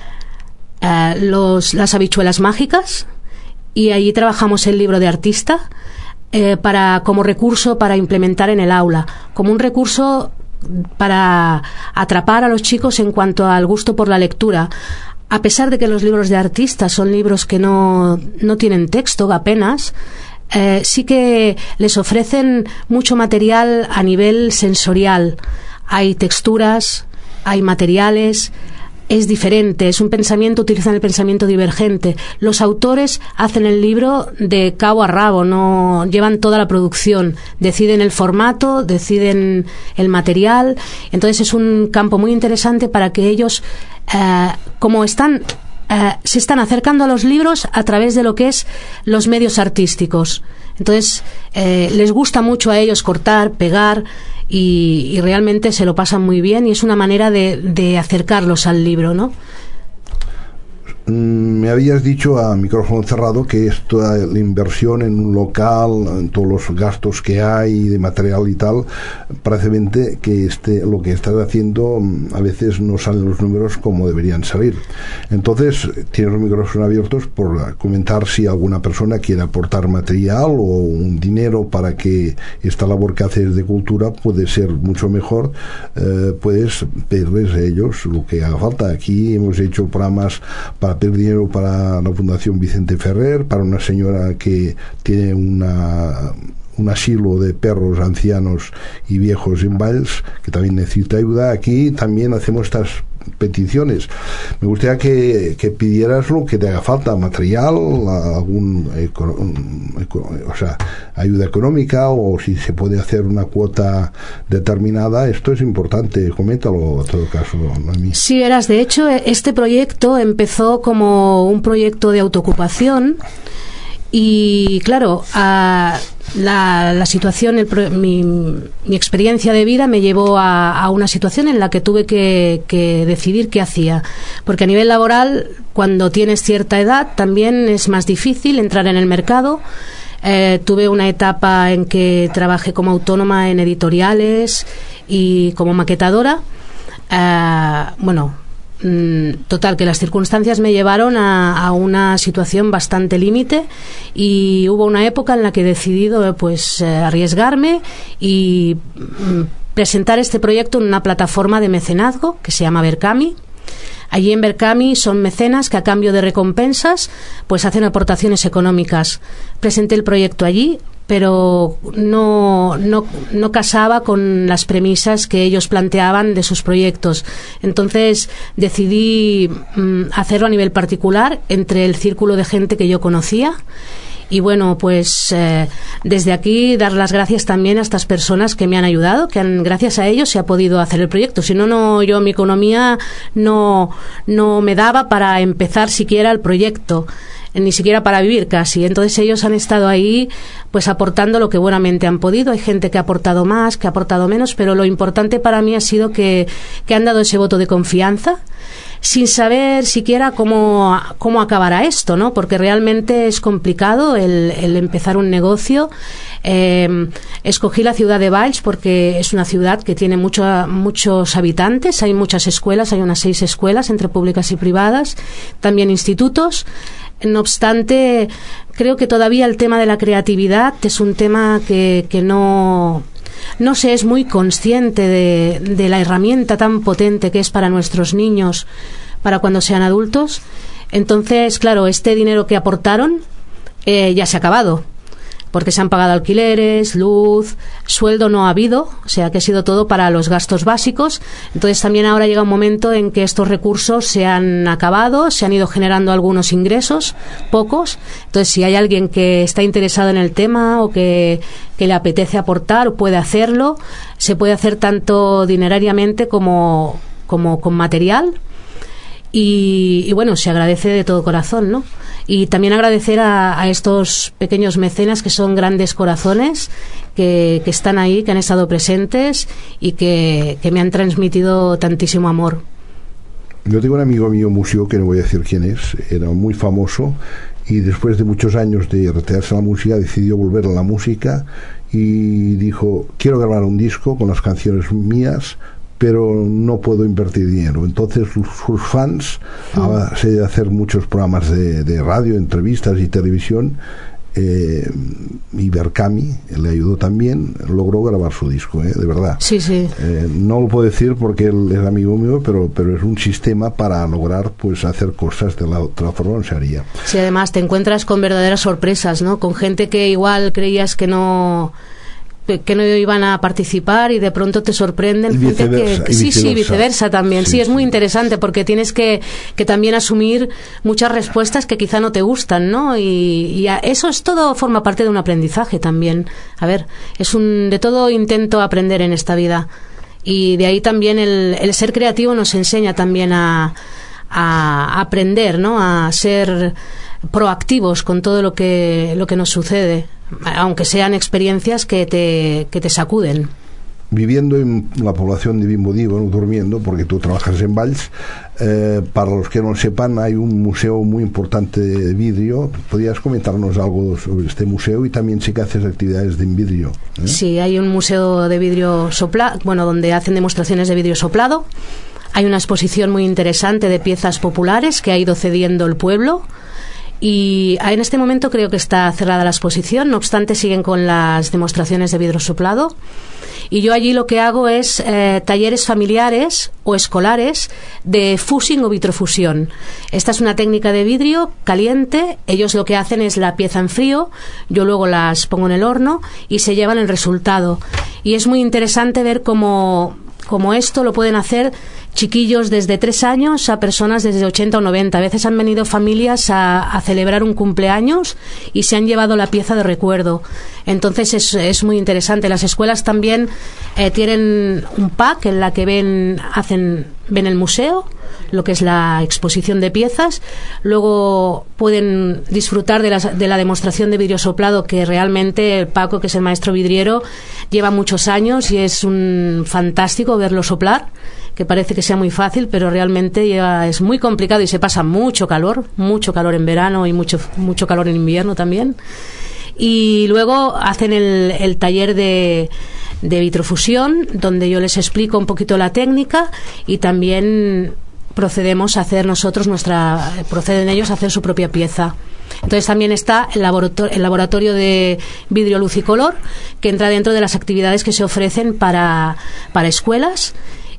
uh, los, las habichuelas mágicas, y allí trabajamos el libro de artista eh, para, como recurso para implementar en el aula, como un recurso para atrapar a los chicos en cuanto al gusto por la lectura. A pesar de que los libros de artista son libros que no, no tienen texto apenas, eh, sí que les ofrecen mucho material a nivel sensorial. Hay texturas, hay materiales, es diferente, es un pensamiento, utilizan el pensamiento divergente. Los autores hacen el libro de cabo a rabo, no llevan toda la producción, deciden el formato, deciden el material. Entonces es un campo muy interesante para que ellos, eh, como están, eh, se están acercando a los libros a través de lo que es los medios artísticos. Entonces eh, les gusta mucho a ellos cortar, pegar, y, y realmente se lo pasan muy bien, y es una manera de, de acercarlos al libro, ¿no? me habías dicho a micrófono cerrado que esto, la inversión en un local, en todos los gastos que hay de material y tal, parece que este, lo que estás haciendo a veces no salen los números como deberían salir. Entonces tienes los micrófonos abiertos por comentar si alguna persona quiere aportar material o un dinero para que esta labor que haces de cultura puede ser mucho mejor. Eh, puedes pedirles a ellos lo que haga falta. Aquí hemos hecho programas para pedir dinero para la Fundación Vicente Ferrer, para una señora que tiene una un asilo de perros ancianos y viejos en Valls, que también necesita ayuda. Aquí también hacemos estas peticiones. Me gustaría que, que pidieras lo que te haga falta, material, algún o sea, ayuda económica, o si se puede hacer una cuota determinada. Esto es importante, coméntalo en todo caso, Noemí. Sí, verás, de hecho este proyecto empezó como un proyecto de autoocupación y claro, a La, la situación, el, mi, mi experiencia de vida me llevó a, a una situación en la que tuve que, que decidir qué hacía, porque a nivel laboral, cuando tienes cierta edad, también es más difícil entrar en el mercado. Eh, tuve una etapa en que trabajé como autónoma en editoriales y como maquetadora. Eh, bueno, total, que las circunstancias me llevaron a, a una situación bastante límite y hubo una época en la que he decidido pues eh, arriesgarme y mm, presentar este proyecto en una plataforma de mecenazgo que se llama Berkami. Allí en Berkami son mecenas que a cambio de recompensas pues hacen aportaciones económicas. Presenté el proyecto allí, pero no, no, no casaba con las premisas que ellos planteaban de sus proyectos. Entonces decidí mm, hacerlo a nivel particular entre el círculo de gente que yo conocía. Y bueno, pues eh, desde aquí dar las gracias también a estas personas que me han ayudado, que han, gracias a ellos se ha podido hacer el proyecto. Si no, no, yo mi economía no, no me daba para empezar siquiera el proyecto, ni siquiera para vivir casi. Entonces ellos han estado ahí pues aportando lo que buenamente han podido. Hay gente que ha aportado más, que ha aportado menos, pero lo importante para mí ha sido que, que han dado ese voto de confianza sin saber siquiera cómo, cómo acabará esto, ¿no? Porque realmente es complicado el, el empezar un negocio. Eh, escogí la ciudad de Valls porque es una ciudad que tiene mucho, muchos habitantes, hay muchas escuelas, hay unas seis escuelas entre públicas y privadas, también institutos. No obstante, creo que todavía el tema de la creatividad es un tema que, que no... No se es muy consciente de, de la herramienta tan potente que es para nuestros niños, para cuando sean adultos. Entonces, claro, este dinero que aportaron eh, ya se ha acabado, porque se han pagado alquileres, luz, sueldo no ha habido, o sea que ha sido todo para los gastos básicos. Entonces también ahora llega un momento en que estos recursos se han acabado, se han ido generando algunos ingresos, pocos. Entonces si hay alguien que está interesado en el tema o que, que le apetece aportar, puede hacerlo. Se puede hacer tanto dinerariamente como, como con material. Y, y bueno, se agradece de todo corazón, ¿no? Y también agradecer a, a estos pequeños mecenas que son grandes corazones, que, que están ahí, que han estado presentes y que, que me han transmitido tantísimo amor. Yo tengo un amigo mío músico, que no voy a decir quién es, era muy famoso y después de muchos años de retirarse a la música decidió volver a la música y dijo: quiero grabar un disco con las canciones mías, pero no puedo invertir dinero. Entonces sus fans, sí, a base de hacer muchos programas de, de radio, entrevistas y televisión, eh, y Berkami le ayudó también, logró grabar su disco, eh, de verdad. Sí, sí. Eh, no lo puedo decir porque él es amigo mío, pero, pero es un sistema para lograr pues hacer cosas de la otra forma no se haría. Sí, además te encuentras con verdaderas sorpresas, ¿no? Con gente que igual creías que no... que no iban a participar y de pronto te sorprenden. Y gente que, que sí, viceversa. sí, viceversa también. Sí, sí, es muy interesante porque tienes que, que también asumir muchas respuestas que quizá no te gustan, ¿no? Y, y a, eso es todo, forma parte de un aprendizaje también. A ver, es un, de todo intento aprender en esta vida. Y de ahí también el, el ser creativo nos enseña también a, a aprender, ¿no? A ser proactivos con todo lo que, lo que nos sucede, aunque sean experiencias que te, que te sacuden. viviendo en la población de Vimbodí, bueno, durmiendo, porque tú trabajas en Valls, eh, para los que no lo sepan, hay un museo muy importante de vidrio. ¿Podrías comentarnos algo sobre este museo? Y también sé que haces actividades de vidrio, ¿eh? Sí, hay un museo de vidrio soplado, bueno, donde hacen demostraciones de vidrio soplado. Hay una exposición muy interesante de piezas populares que ha ido cediendo el pueblo. Y en este momento creo que está cerrada la exposición, no obstante siguen con las demostraciones de vidrio soplado. Y yo allí lo que hago es eh, talleres familiares o escolares de fusing o vitrofusión. Esta es una técnica de vidrio caliente. Ellos lo que hacen es la pieza en frío, yo luego las pongo en el horno y se llevan el resultado. Y es muy interesante ver cómo, cómo esto lo pueden hacer chiquillos desde tres años a personas desde ochenta o noventa. A veces han venido familias a, a celebrar un cumpleaños y se han llevado la pieza de recuerdo. Entonces es, es muy interesante. Las escuelas también eh, tienen un pack en la que ven, hacen, ven el museo, lo que es la exposición de piezas. Luego pueden disfrutar de la, de la demostración de vidrio soplado, que realmente Paco, que es el maestro vidriero, lleva muchos años y es un fantástico verlo soplar, que parece que sea muy fácil, pero realmente lleva, es muy complicado y se pasa mucho calor, mucho calor en verano y mucho, mucho calor en invierno también. Y luego hacen el, el taller de, de vitrofusión, donde yo les explico un poquito la técnica y también procedemos a hacer nosotros nuestra, proceden ellos a hacer su propia pieza. Entonces también está el laboratorio, el laboratorio de vidrio luz y color, que entra dentro de las actividades que se ofrecen para, para escuelas.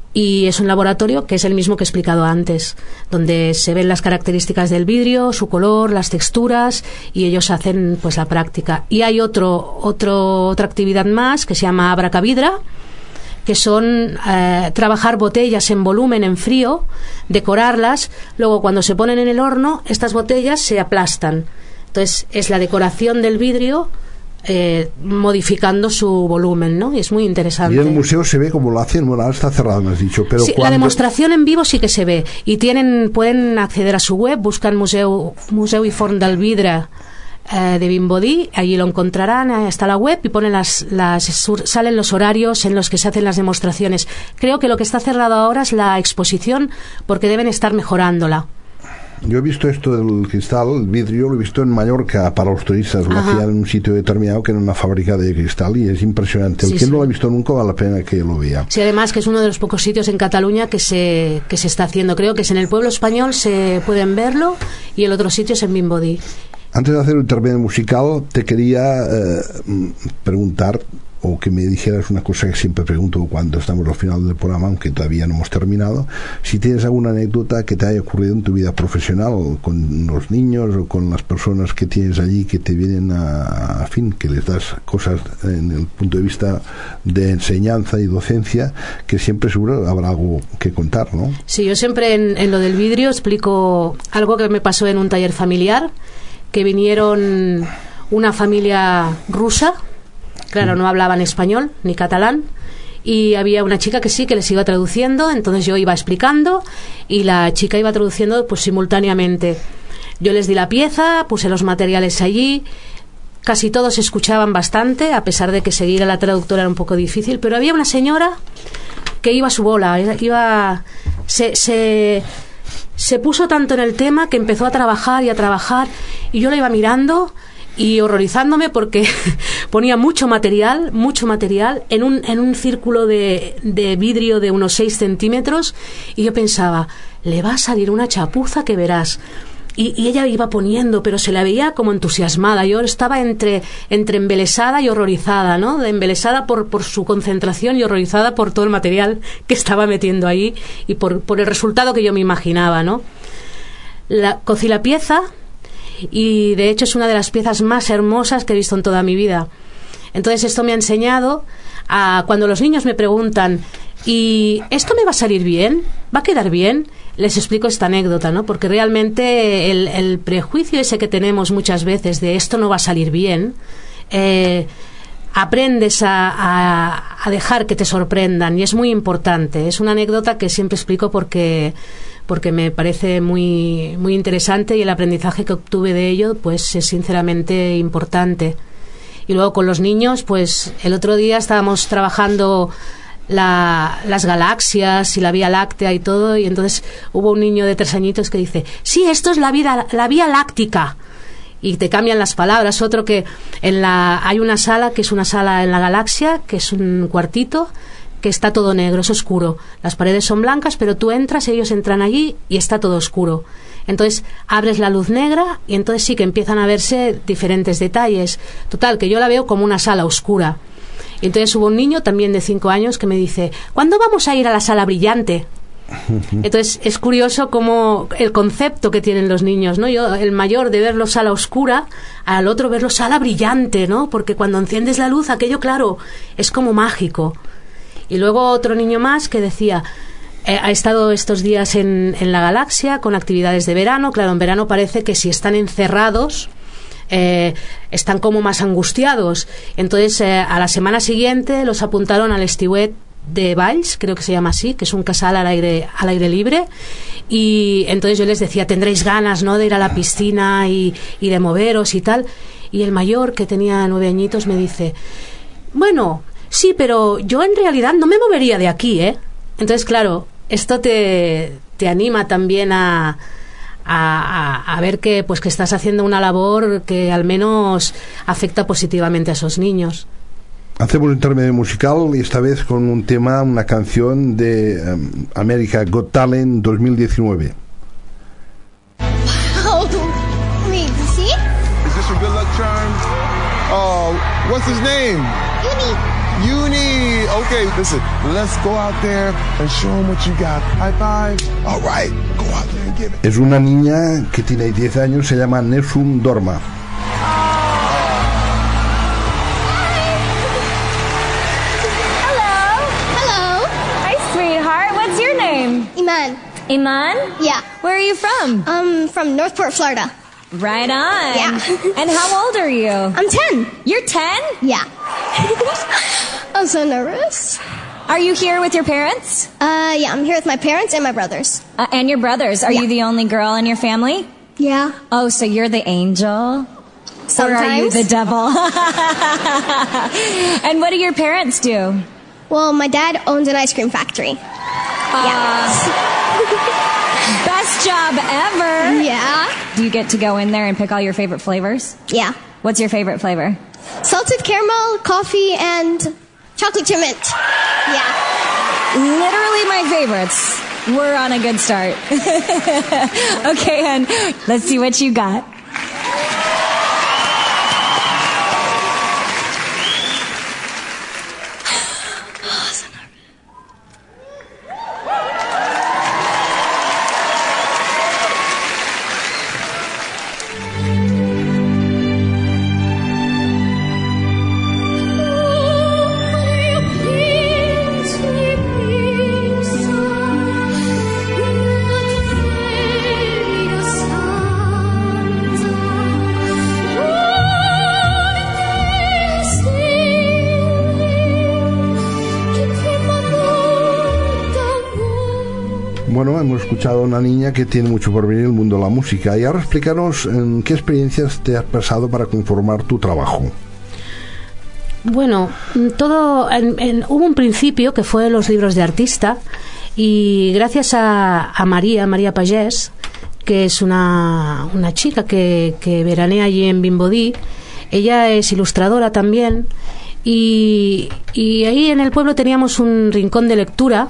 Y es un laboratorio que es el mismo que he explicado antes, donde se ven las características del vidrio, su color, las texturas, y ellos hacen pues la práctica. Y hay otro, otro otra actividad más que se llama Abracavidra, que son eh, trabajar botellas en volumen en frío, decorarlas, luego cuando se ponen en el horno, estas botellas se aplastan. Entonces es la decoración del vidrio Eh, modificando su volumen, ¿no? Y es muy interesante. Y el museo se ve como lo hacen, bueno, ahora está cerrado, me has dicho, pero sí, cuando... la demostración en vivo sí que se ve, y tienen, pueden acceder a su web, buscan Museu, Museu i Forn del Vidre eh, de Vimbodí, allí lo encontrarán, ahí está la web, y ponen las, las, salen los horarios en los que se hacen las demostraciones. Creo que lo que está cerrado ahora es la exposición, porque deben estar mejorándola. Yo he visto esto del cristal, el vidrio, lo he visto en Mallorca para los turistas, lo hacían en un sitio determinado que era una fábrica de cristal y es impresionante. El Sí, que sí. no lo ha visto nunca vale la pena que lo vea. Sí, además que es uno de los pocos sitios en Cataluña que se, que se está haciendo. Creo que es en el pueblo español, se pueden verlo, y el otro sitio es en Vimbodí. Antes de hacer un intermedio musical, te quería eh, preguntar, o que me dijeras una cosa que siempre pregunto cuando estamos al final del programa, aunque todavía no hemos terminado, si tienes alguna anécdota que te haya ocurrido en tu vida profesional, o con los niños o con las personas que tienes allí que te vienen a, a fin, que les das cosas en el punto de vista de enseñanza y docencia, que siempre seguro habrá algo que contar, ¿no? Sí, yo siempre en, en lo del vidrio explico algo que me pasó en un taller familiar, que vinieron una familia rusa. Claro, no hablaban español ni catalán, y había una chica que sí, que les iba traduciendo, entonces yo iba explicando y la chica iba traduciendo pues simultáneamente. Yo les di la pieza, puse los materiales allí, casi todos escuchaban bastante, a pesar de que seguir a la traductora era un poco difícil, pero había una señora que iba a su bola, iba, se, se, se puso tanto en el tema que empezó a trabajar y a trabajar, y yo la iba mirando y horrorizándome porque ponía mucho material, mucho material en un, en un círculo de, de vidrio de unos seis centímetros, y yo pensaba, le va a salir una chapuza que verás. Y, y ella iba poniendo, pero se la veía como entusiasmada. Yo estaba entre, entre embelesada y horrorizada, ¿no? De embelesada por, por su concentración y horrorizada por todo el material que estaba metiendo ahí y por, por el resultado que yo me imaginaba, ¿no? La, cocí la pieza, y de hecho es una de las piezas más hermosas que he visto en toda mi vida. Entonces esto me ha enseñado a, cuando los niños me preguntan, ¿y esto me va a salir bien? ¿Va a quedar bien? Les explico esta anécdota, ¿no? Porque realmente el, el prejuicio ese que tenemos muchas veces de esto no va a salir bien, eh, aprendes a, a, a dejar que te sorprendan, y es muy importante. Es una anécdota que siempre explico porque porque me parece muy muy interesante, y el aprendizaje que obtuve de ello pues es sinceramente importante. Y luego con los niños, pues el otro día estábamos trabajando la, las galaxias y la Vía Láctea y todo, y entonces hubo un niño de tres añitos que dice, sí, esto es la, vida, la Vía Láctica, y te cambian las palabras. Otro que en la hay una sala que es una sala en la galaxia, que es un cuartito que está todo negro, es oscuro, las paredes son blancas, pero tú entras, ellos entran allí y está todo oscuro. Entonces abres la luz negra y entonces sí que empiezan a verse diferentes detalles. Total, que yo la veo como una sala oscura. Y entonces hubo un niño también de cinco años que me dice, ¿cuándo vamos a ir a la sala brillante? Entonces es curioso como el concepto que tienen los niños, ¿no? Yo, el mayor, de verlo sala oscura, al otro verlo sala brillante, ¿no? Porque cuando enciendes la luz, aquello, claro, es como mágico. Y luego otro niño más que decía, eh, ha estado estos días en, en la galaxia con actividades de verano. Claro, en verano parece que si están encerrados eh, están como más angustiados. Entonces eh, a la semana siguiente los apuntaron al estiuet de Valls, creo que se llama así, que es un casal al aire, al aire libre, y entonces yo les decía, tendréis ganas, ¿no?, de ir a la piscina y, y de moveros y tal. Y el mayor, que tenía nueve añitos, me dice, bueno, sí, pero yo en realidad no me movería de aquí, ¿eh? Entonces, claro, esto te, te anima también a, a, a ver que, pues, que estás haciendo una labor que al menos afecta positivamente a esos niños. Hacemos un intermedio musical y esta vez con un tema, una canción de um, America Got Talent dos mil diecinueve. Wow! Wait, see? Is this your good luck charm? Oh, what's his name? Uni! Uni! Okay, listen, let's go out there and show him what you got. High five. All right, go out there and give it. Es una niña que tiene diez años, se llama Nessun Dorma. Iman. Iman? Yeah. Where are you from? Um, from Northport, Florida. Right on. Yeah. And how old are you? I'm ten. You're ten? Yeah. I'm so nervous. Are you here with your parents? Uh, yeah, I'm here with my parents and my brothers. Uh, and your brothers. Are Yeah. you the only girl in your family? Yeah. Oh, so you're the angel? Sometimes. Or are you the devil? And what do your parents do? Well, my dad owns an ice cream factory. Uh, best job ever. Yeah. Do you get to go in there and pick all your favorite flavors? Yeah. What's your favorite flavor? Salted caramel, coffee, and chocolate chip mint. Yeah. Literally my favorites. We're on a good start. Okay, and let's see what you got. Bueno, hemos escuchado a una niña que tiene mucho por venir en el mundo de la música. Y ahora explícanos en qué experiencias te has pasado para conformar tu trabajo. Bueno, todo en, en, hubo un principio que fue los libros de artista, y gracias a, a María, María Pagés, que es una, una chica que, que veranea allí en Vimbodí. Ella es ilustradora también, y, y ahí en el pueblo teníamos un rincón de lectura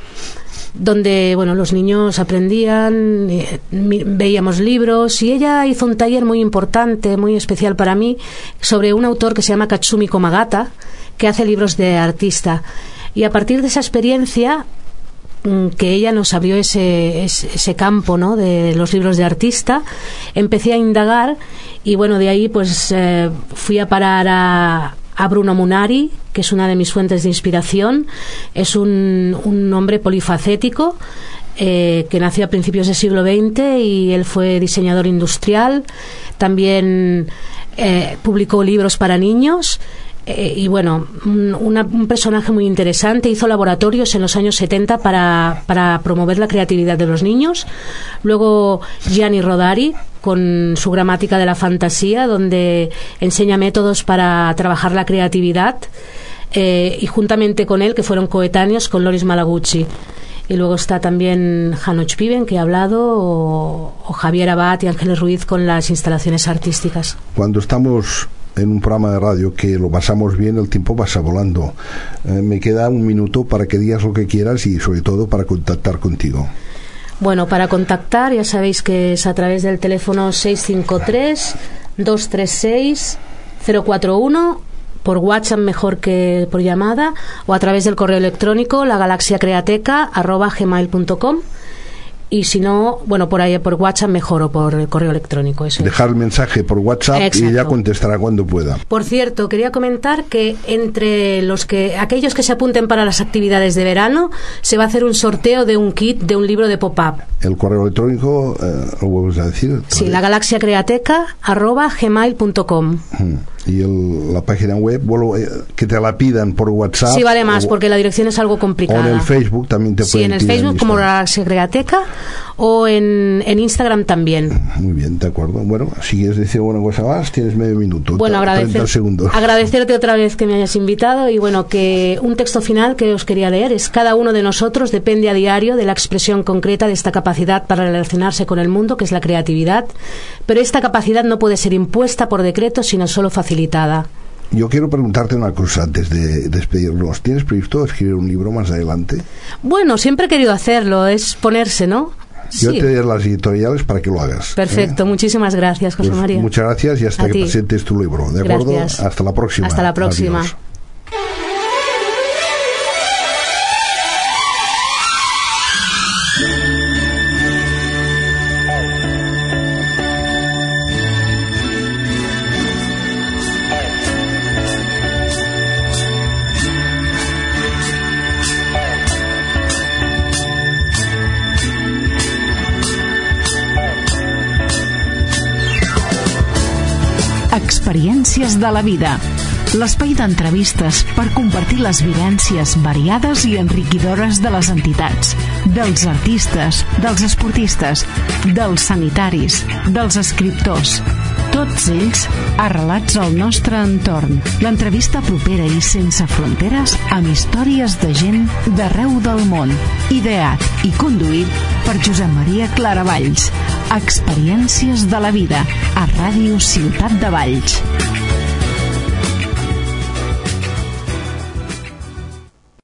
donde, bueno, los niños aprendían, eh, veíamos libros, y ella hizo un taller muy importante, muy especial para mí, sobre un autor que se llama Katsumi Komagata, que hace libros de artista. Y a partir de esa experiencia, que ella nos abrió ese, ese, ese campo, ¿no?, de los libros de artista, empecé a indagar, y bueno, de ahí pues eh, fui a parar a a Bruno Munari, que es una de mis fuentes de inspiración. Es un, un hombre polifacético eh, que nació a principios del siglo veinte, y él fue diseñador industrial, también eh, publicó libros para niños. Eh, y bueno, un, una, un personaje muy interesante. Hizo laboratorios en los años setenta para, para promover la creatividad de los niños. Luego Gianni Rodari, con su gramática de la fantasía, donde enseña métodos para trabajar la creatividad. eh, y juntamente con él, que fueron coetáneos con Loris Malaguchi. Y luego está también Janoch Piven, que he hablado, o, o Javier Abad y Ángeles Ruiz con las instalaciones artísticas. Cuando estamos en un programa de radio que lo pasamos bien, el tiempo pasa volando. Eh, me queda un minuto para que digas lo que quieras y sobre todo para contactar contigo. Bueno, para contactar ya sabéis que es a través del teléfono seis cinco tres, dos tres seis, cero cuatro uno, por WhatsApp mejor que por llamada, o a través del correo electrónico lagalaxiacreateca arroba gmail punto com. Y si no, bueno, por ahí por WhatsApp mejor, o por el correo electrónico. Eso Dejar el mensaje por WhatsApp. Exacto. Y ella contestará cuando pueda. Por cierto, quería comentar que entre los que aquellos que se apunten para las actividades de verano, se va a hacer un sorteo de un kit de un libro de pop-up. El correo electrónico, eh, ¿lo vuelves a decir? Sí, lagalaxiacreateca arroba gmail punto com. Hmm. Y el, la página web, bueno, eh, que te la pidan por WhatsApp. Sí, vale más, o, porque la dirección es algo complicada. O en el Facebook también te sí, pueden en el pedir Facebook como la Galaxiacreateca, o en, en Instagram también. Muy bien, de acuerdo. Bueno, si quieres decir alguna cosa más, tienes medio minuto. Bueno, agradecer, segundos. agradecerte otra vez que me hayas invitado, y bueno, que un texto final que os quería leer es: cada uno de nosotros depende a diario de la expresión concreta de esta capacidad para relacionarse con el mundo, que es la creatividad, pero esta capacidad no puede ser impuesta por decreto, sino solo facilitada. Yo quiero preguntarte una cosa antes de despedirnos. ¿Tienes previsto escribir un libro más adelante? Bueno, siempre he querido hacerlo, es ponerse, ¿no? Yo sí. te daré las editoriales para que lo hagas. Perfecto, ¿eh? Muchísimas gracias, José pues María. Muchas gracias y hasta a que ti. presentes tu libro. ¿De acuerdo? Gracias. Hasta la próxima. Hasta la próxima. Adiós. Experiències de la vida. L'espai d'entrevistes per compartir les vivències variades i enriquidores de les entitats, dels artistes, dels esportistes, dels sanitaris, dels escriptors. Tots ells arrelats al nostre entorn. L'entrevista propera i sense fronteres amb històries de gent d'arreu del món. Ideat i conduït per Josep Maria Claravalls. Experiències de la vida a Ràdio Ciutat de Valls.